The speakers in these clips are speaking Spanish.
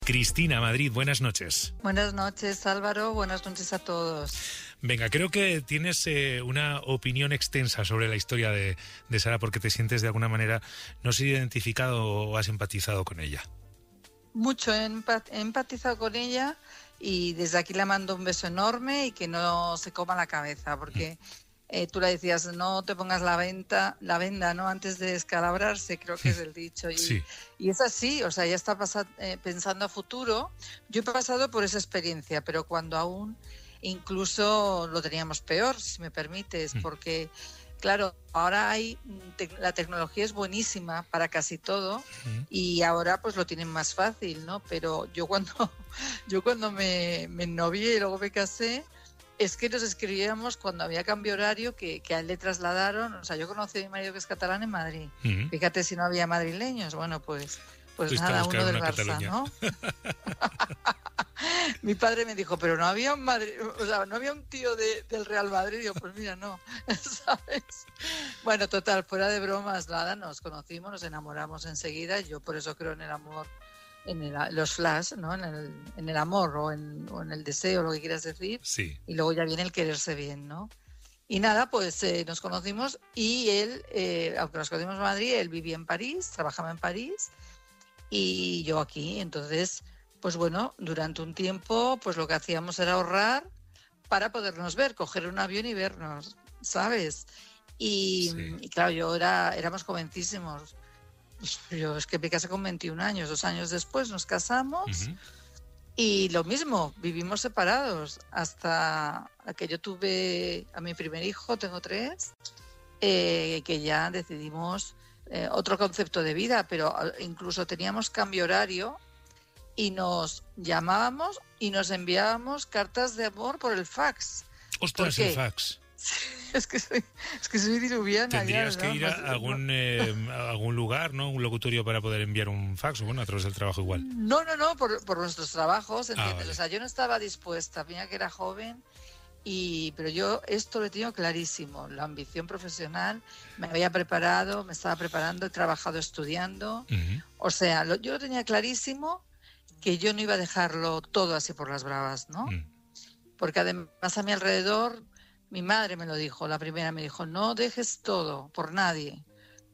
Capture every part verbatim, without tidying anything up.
Cristina, Madrid, buenas noches. Buenas noches, Álvaro, buenas noches a todos. Venga, creo que tienes eh, una opinión extensa sobre la historia de, de Sara, porque te sientes de alguna manera, no sé, identificado o has empatizado con ella. Mucho, he empatizado con ella y desde aquí le mando un beso enorme y que no se coma la cabeza, porque eh, tú le decías, no te pongas la, venta, la venda ¿no? antes de descalabrarse, creo que es el dicho. Y, sí. y es así, o sea, ya está pasa, eh, pensando a futuro. Yo he pasado por esa experiencia, pero cuando aún incluso lo teníamos peor, si me permites, mm. porque... Claro, ahora hay te, la tecnología es buenísima para casi todo uh-huh. y ahora pues lo tienen más fácil, ¿no? Pero yo cuando yo cuando me, me novié y luego me casé, es que nos escribíamos cuando había cambio horario que, que a él le trasladaron. O sea, yo conocí a mi marido que es catalán en Madrid. Uh-huh. Fíjate si no había madrileños. Bueno, pues, pues nada, uno del Barça, Cataluña. ¿No? Mi padre me dijo, pero no había un Madrid, o sea, no había un tío de, del Real Madrid. Y yo, pues mira, no, ¿sabes? Bueno, total, fuera de bromas, nada, nos conocimos, nos enamoramos enseguida. Yo por eso creo en el amor, en el, los flash, ¿no? En el, en el amor o en, o en el deseo, lo que quieras decir. Sí. Y luego ya viene el quererse bien, ¿no? Y nada, pues eh, nos conocimos y él, eh, aunque nos conocimos en Madrid, él vivía en París, trabajaba en París y yo aquí, entonces... Pues bueno, durante un tiempo pues lo que hacíamos era ahorrar para podernos ver, coger un avión y vernos, ¿sabes? Y, sí. y claro, yo era, éramos jovencísimos. Yo es que me casé con veintiún años, dos años después nos casamos uh-huh. y lo mismo, vivimos separados hasta que yo tuve a mi primer hijo, tengo tres, eh, que ya decidimos eh, otro concepto de vida, pero incluso teníamos cambio horario. Y nos llamábamos y nos enviábamos cartas de amor por el fax. ¡Ostras, el fax! Es que soy, es que soy diluviana. Tendrías ya, que ¿no? ir a algún, eh, a algún lugar, ¿no? Un locutorio para poder enviar un fax, o bueno, a través del trabajo igual. No, no, no, por, por nuestros trabajos, ¿entiendes? Ah, vale. O sea, yo no estaba dispuesta, mira que era joven, y pero yo esto lo he tenido clarísimo, la ambición profesional, me había preparado, me estaba preparando, he trabajado estudiando, uh-huh. o sea, lo, yo lo tenía clarísimo, que yo no iba a dejarlo todo así por las bravas, ¿no? Mm. Porque además a mi alrededor, mi madre me lo dijo, la primera me dijo, no dejes todo por nadie,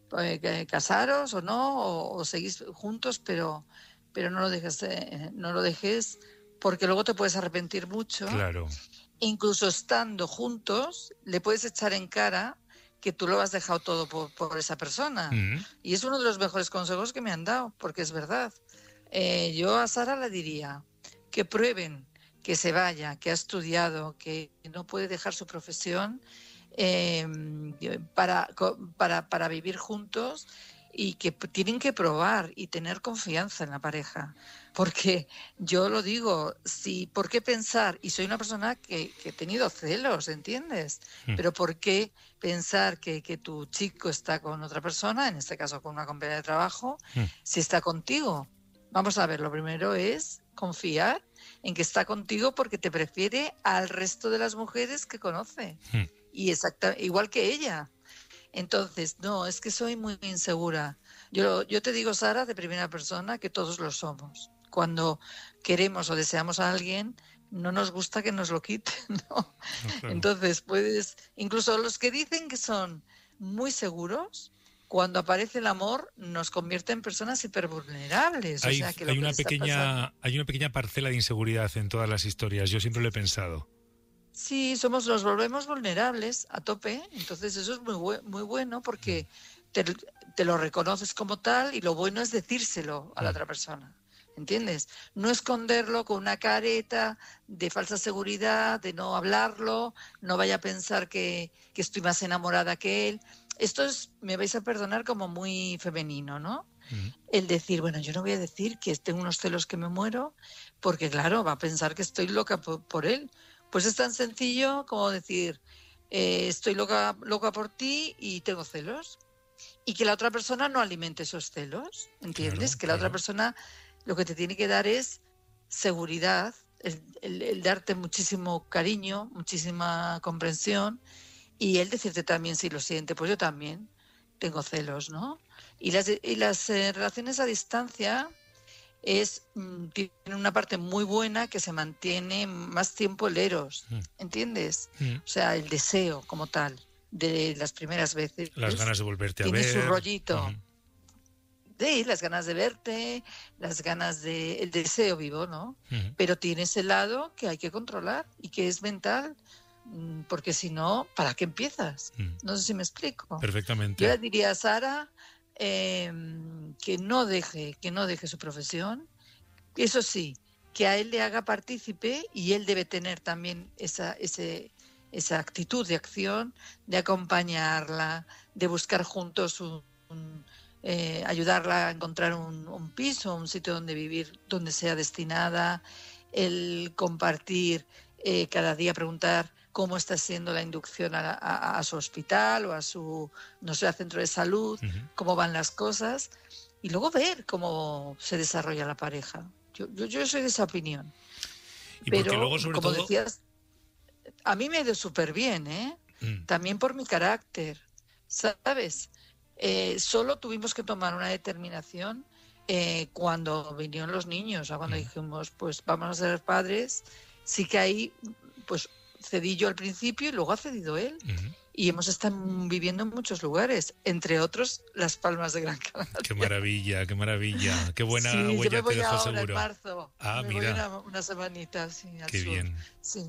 eh, casaros o no, o, o seguís juntos, pero, pero no lo dejes, eh, no lo dejes, porque luego te puedes arrepentir mucho. Claro. Incluso estando juntos, le puedes echar en cara que tú lo has dejado todo por, por esa persona. Mm. Y es uno de los mejores consejos que me han dado, porque es verdad. Eh, yo a Sara le diría que prueben, que se vaya, que ha estudiado, que no puede dejar su profesión eh, para, para, para vivir juntos y que tienen que probar y tener confianza en la pareja. Porque yo lo digo, si, ¿por qué pensar? Y soy una persona que, que he tenido celos, ¿entiendes? Mm. Pero ¿por qué pensar que, que tu chico está con otra persona, en este caso con una compañera de trabajo, mm. si está contigo? Vamos a ver, lo primero es confiar en que está contigo porque te prefiere al resto de las mujeres que conoce. Hmm. Y exacta, igual que ella. Entonces, no, es que soy muy insegura. Yo, yo te digo, Sara, de primera persona, que todos lo somos. Cuando queremos o deseamos a alguien, no nos gusta que nos lo quiten, ¿no? Okay. Entonces, puedes, incluso los que dicen que son muy seguros, cuando aparece el amor, nos convierte en personas hipervulnerables. Hay, o sea, que hay, lo una que pequeña, hay una pequeña parcela de inseguridad en todas las historias. Yo siempre lo he pensado. Sí, somos, nos volvemos vulnerables a tope. Entonces eso es muy, bu- muy bueno porque te, te lo reconoces como tal y lo bueno es decírselo a la otra persona. ¿Entiendes? No esconderlo con una careta de falsa seguridad, de no hablarlo, no vaya a pensar que, que estoy más enamorada que él. Esto es, me vais a perdonar, como muy femenino, ¿no? Uh-huh. El decir, bueno, yo no voy a decir que tengo unos celos que me muero, porque claro, va a pensar que estoy loca por, por él. Pues es tan sencillo como decir, eh, estoy loca, loca por ti y tengo celos. Y que la otra persona no alimente esos celos, ¿entiendes? Claro, que la claro. otra persona lo que te tiene que dar es seguridad, el, el, el darte muchísimo cariño, muchísima comprensión. Y él decirte también si lo siente, pues yo también tengo celos, ¿no? Y las, y las eh, relaciones a distancia es mm, tiene una parte muy buena que se mantiene más tiempo el eros, Mm. ¿entiendes? Mm. O sea, el deseo como tal de las primeras veces. Las ganas de volverte a Tiene ver. su rollito. Ujú. Sí, las ganas de verte, las ganas de... el deseo vivo, ¿no? Ujú. Pero tiene ese lado que hay que controlar y que es mental, mm, porque si no, ¿para qué empiezas? Mm. No sé si me explico. Perfectamente. Yo le diría a Sara eh, que no deje, que no deje su profesión. Eso sí, que a él le haga partícipe y él debe tener también esa, ese, esa actitud de acción, de acompañarla, de buscar juntos un, un, eh, ayudarla a encontrar un, un piso, un sitio donde vivir, donde sea destinada, el compartir eh, cada día, preguntar cómo está siendo la inducción a, a, a su hospital o a su, no sé, a centro de salud, Ujú. cómo van las cosas, y luego ver cómo se desarrolla la pareja. Yo, yo, yo soy de esa opinión. Y porque Pero, luego, sobre como todo... decías, a mí me ha ido súper bien, ¿eh? Mm. También por mi carácter, ¿sabes? Eh, solo tuvimos que tomar una determinación eh, cuando vinieron los niños, o sea, cuando Mm. dijimos, pues vamos a ser padres. Sí que ahí, pues cedí yo al principio y luego ha cedido él. Ujú. Y hemos estado viviendo en muchos lugares, entre otros Las Palmas de Gran Canaria. Qué maravilla, qué maravilla. Qué buena Sí, yo huella me te voy dejó ahora seguro. en marzo. Ah, me mira. voy una, una semanita, sí, al Qué sur. bien. Sí.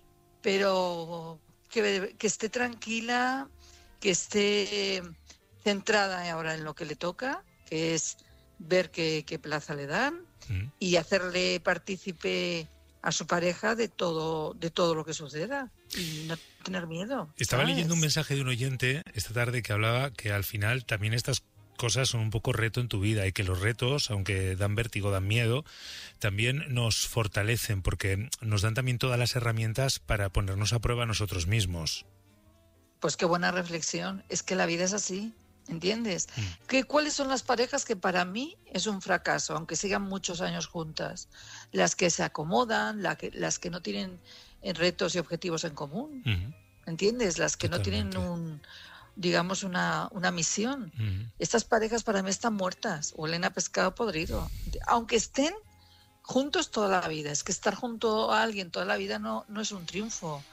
Pero que, que esté tranquila, que esté centrada ahora en lo que le toca, que es ver qué, qué plaza le dan Mm. y hacerle partícipe a su pareja de todo, de todo lo que suceda y no tener miedo. Estaba ¿sabes? leyendo un mensaje de un oyente esta tarde que hablaba que al final también estas cosas son un poco reto en tu vida y que los retos, aunque dan vértigo, dan miedo, también nos fortalecen porque nos dan también todas las herramientas para ponernos a prueba nosotros mismos. Pues qué buena reflexión. Es que la vida es así, ¿entiendes? Mm. ¿Qué, ¿Cuáles son las parejas que para mí es un fracaso, aunque sigan muchos años juntas? Las que se acomodan, la que, las que no tienen eh, retos y objetivos en común, Ujú. ¿entiendes? Las que Totalmente. no tienen un, digamos, una, una misión. Ujú. Estas parejas para mí están muertas, huelen a pescado podrido. Aunque estén juntos toda la vida, es que estar junto a alguien toda la vida no, no es un triunfo.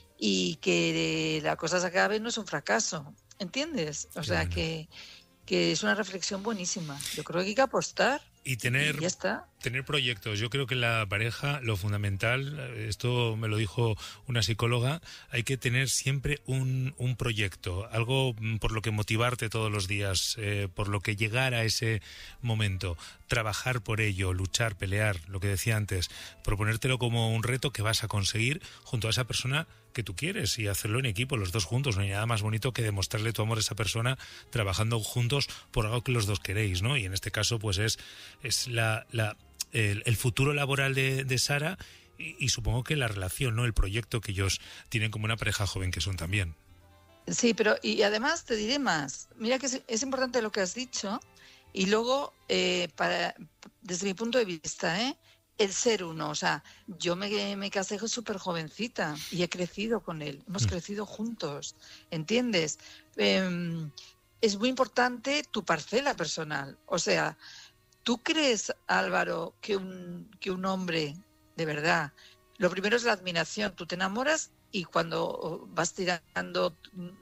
Y que la cosa se acabe no es un fracaso, ¿entiendes? O Qué sea, bueno. que, que es una reflexión buenísima. Yo creo que hay que apostar Y tener, y ya está. tener proyectos. Yo creo que en la pareja lo fundamental, esto me lo dijo una psicóloga, hay que tener siempre un, un proyecto, algo por lo que motivarte todos los días, eh, por lo que llegar a ese momento, trabajar por ello, luchar, pelear, lo que decía antes, proponértelo como un reto que vas a conseguir junto a esa persona que tú quieres y hacerlo en equipo, los dos juntos. No hay nada más bonito que demostrarle tu amor a esa persona trabajando juntos por algo que los dos queréis, ¿no? Y en este caso, pues es, es la, la, el, el futuro laboral de, de Sara y, y supongo que la relación, ¿no? El proyecto que ellos tienen como una pareja joven que son también. Sí, pero y además te diré más. Mira que es, es importante lo que has dicho y luego, eh, para, desde mi punto de vista, ¿eh? El ser uno, o sea, yo me, me casé súper jovencita y he crecido con él, hemos Mm. crecido juntos, ¿entiendes? Eh, es muy importante tu parcela personal, o sea, ¿tú crees, Álvaro, que un, que un hombre, de verdad, lo primero es la admiración, tú te enamoras y cuando vas tirando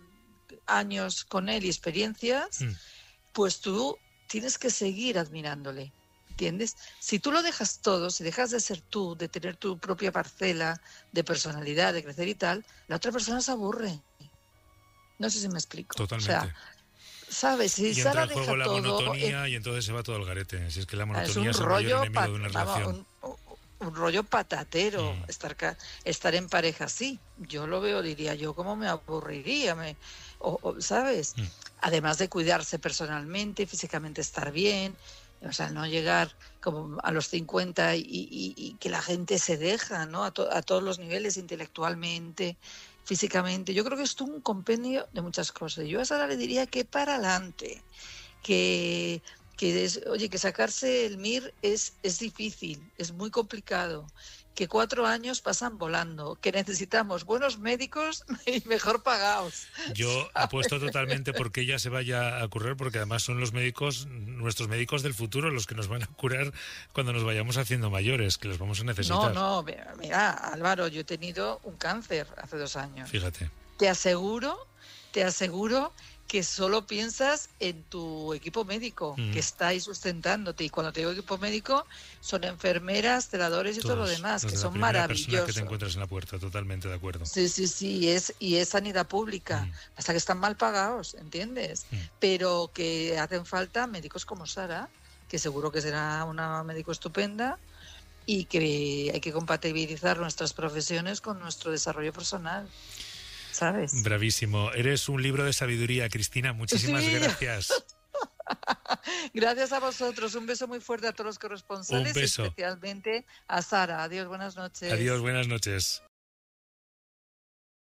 años con él y experiencias, Mm. pues tú tienes que seguir admirándole. ¿Entiendes? Si tú lo dejas todo, si dejas de ser tú, de tener tu propia parcela de personalidad, de crecer y tal, la otra persona se aburre. No sé si me explico. Totalmente. O sea, ¿sabes? Si Y entra Sara en juego deja la todo, monotonía y entonces se va todo al garete. Si es que la es monotonía un es el mayor rollo, enemigo pat- de una vamos, relación. un, un rollo patatero Mm. estar, ca- estar en pareja así. Yo lo veo, diría yo, cómo me aburriría, me, o, o, ¿sabes? Mm. Además de cuidarse personalmente, físicamente estar bien. O sea, no llegar como a los cincuenta y, y, y que la gente se deja, ¿no? A, to, a todos los niveles, intelectualmente, físicamente. Yo creo que es un compendio de muchas cosas. Yo a Sara le diría que para adelante, que, que es, oye, que sacarse el M I R es, es difícil, es muy complicado, que cuatro años pasan volando, que necesitamos buenos médicos y mejor pagados. Yo ¿sabes? Apuesto totalmente porque ella se vaya a curar, porque además son los médicos, nuestros médicos del futuro, los que nos van a curar cuando nos vayamos haciendo mayores, que los vamos a necesitar. No, no, mira, Álvaro, yo he tenido un cáncer hace dos años. Fíjate. Te aseguro, te aseguro que solo piensas en tu equipo médico, mm. que está ahí sustentándote. Y cuando te digo equipo médico, son enfermeras, celadores y Todos, todo lo demás, que son maravillosos. Que te encuentras en la puerta, totalmente de acuerdo. Sí, sí, sí, y es, y es sanidad pública. Mm. Hasta que están mal pagados, ¿entiendes? Mm. Pero que hacen falta médicos como Sara, que seguro que será una médico estupenda, y que hay que compatibilizar nuestras profesiones con nuestro desarrollo personal. ¿Sabes? Bravísimo. Eres un libro de sabiduría, Cristina. Muchísimas sí. gracias. Gracias a vosotros. Un beso muy fuerte a todos los corresponsales. Un beso. Y especialmente a Sara. Adiós, buenas noches. Adiós, buenas noches.